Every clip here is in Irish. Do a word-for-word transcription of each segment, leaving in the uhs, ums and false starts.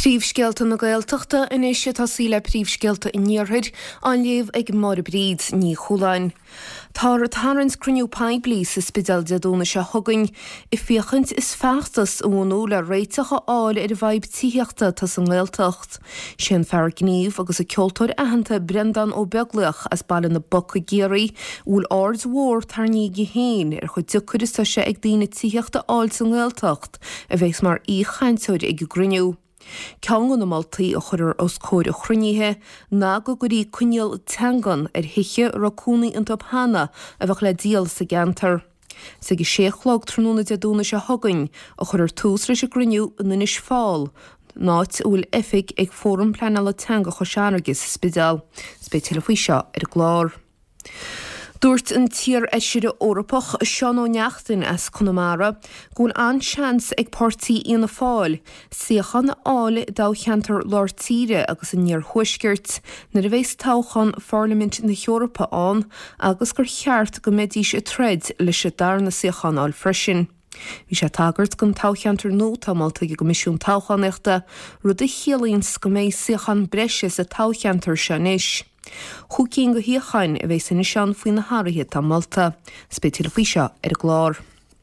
Príomhscealta na Gaeltachta in éiste tá síle príomhscealta in níorthaid an léamh ag mar bríd ní chuláin. Tá tarans cruniú paibli sa spidal deadúna se thugainn I fiochant is feachtas ónú le réitecha áil ar bhaib tíochta tá san Gaeltacht. Sin fear gníomh agus a ceoltóir aitheanta Brendan ó Beaglaach as bailin na bocha géirí úl ard mhór tar ní géhéin ar chuid ducuirista se ag daoine tíochta áil san Gaeltacht a bheits mar í chainteoir ag gruniú. Ceangan na Maltaí a chuir os cóir a chruníthe ná go gurí cuineal teangan ar hiche racúnaí an tophanna a bheith le díal sa gantar. Sa go séchlog tróna deadúna se thugainn a chuir tús leis a gruniú in inis fáil. Náit bhfuil efig ag fórum pleanala teanga choseanargus spidal. Spé telefaoi seo ar glár. Dúirt an tír eisiire Órappach Seán Ó Neachtain as Conamara gún an seans ag pártaí íana fáil, siochan áil dá cheantar lár tíre agus in níor thuisgirt na a bhéis táchan Parliament na Eorpa an agus gur cheart go méidís a tred leis a darna siochan áil freisin. Bhí sé tagart gon tácheantar nó támalta go misisiún táchanéachta rud a chéalaíns go méid siochan breise sa tácheantar se níis. Chúcín go híochain a bheits in sean faoin na háirithe tá Malta, spé telefaoi seo ar glár.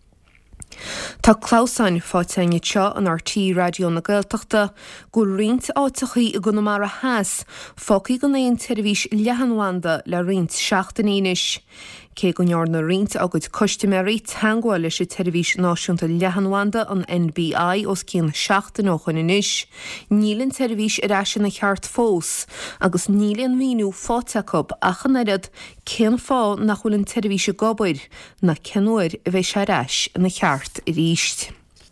Tá Cláusáin fáteine seo an R T E radio na Gaeltachta go riint áitichaí I Conamara Háas fócaí go naon teirvís lehanhanda le riint seachtain éinis. Cé go neor na riint agad customary teangáil leis I teirvís náisiúnta lehanhanda an N B I os cían seachtain óchan inis. Nílann teirvís ar eisi na cheart fós agus nílann víú fáteacab achan erad cén fá nach bhfuil an teirvís a gobair na cenúir a bheith sé reis na cheart I ríist.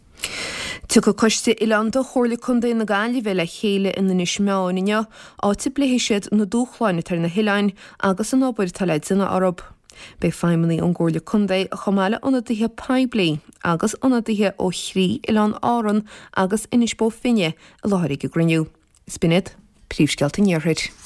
Tu go coiste Ilanda chóirla chundé na gáilí bheile chéile in na nismeáine áte bléhéisiad na dúchláine tar na hiilein agus an obair tal leid na Arab. Bei feimimení an gcóirla chundé a chomáile ionadaithe paibli agus ionadaithe ó chrí Ilan áran agus inis bó finne a láthir go gruniú. Spinad, príomhscealta níorthaid.